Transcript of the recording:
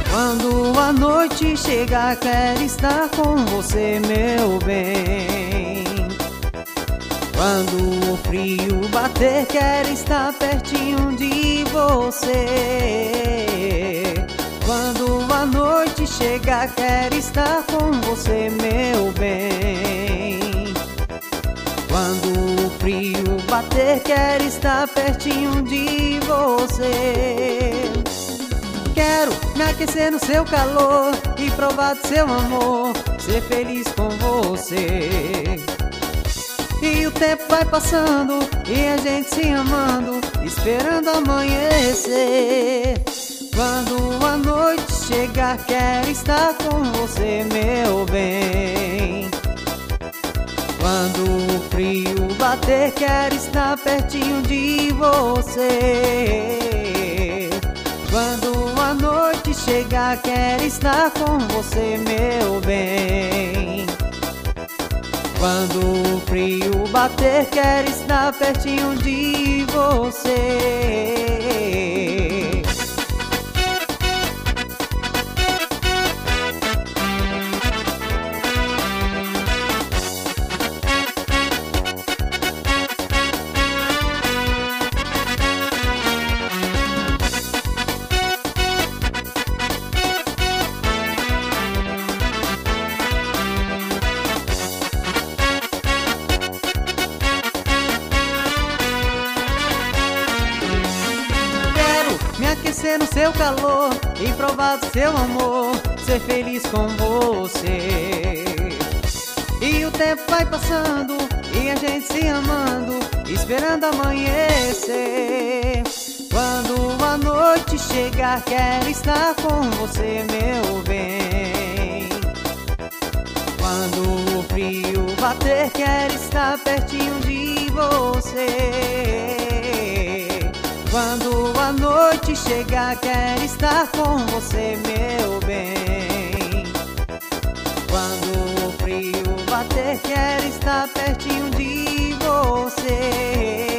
Quando a noite chegar, quero estar com você, meu bem. Quando o frio bater, quero estar pertinho de você. Quando a noite chegar, quero estar com você, meu bem. Quando o frio bater, quero estar pertinho de você. Quero me aquecer no seu calor e provar do seu amor, ser feliz com você. E o tempo vai passando e a gente se amando, esperando amanhecer. Quando a noite chegar, quero estar com você, meu bem. Quando o frio bater, quero estar pertinho de você. Quando a noite chegar, quero estar com você, meu bem. Quando o frio bater, quero estar pertinho de você. Me aquecer no seu calor e provar do seu amor, ser feliz com você. E o tempo vai passando e a gente se amando, esperando amanhecer. Quando a noite chegar, quero estar com você, meu bem. Quando o frio bater, quero estar pertinho de você. Quando a noite chegar, quero estar com você, meu bem. Quando o frio bater, quero estar pertinho de você.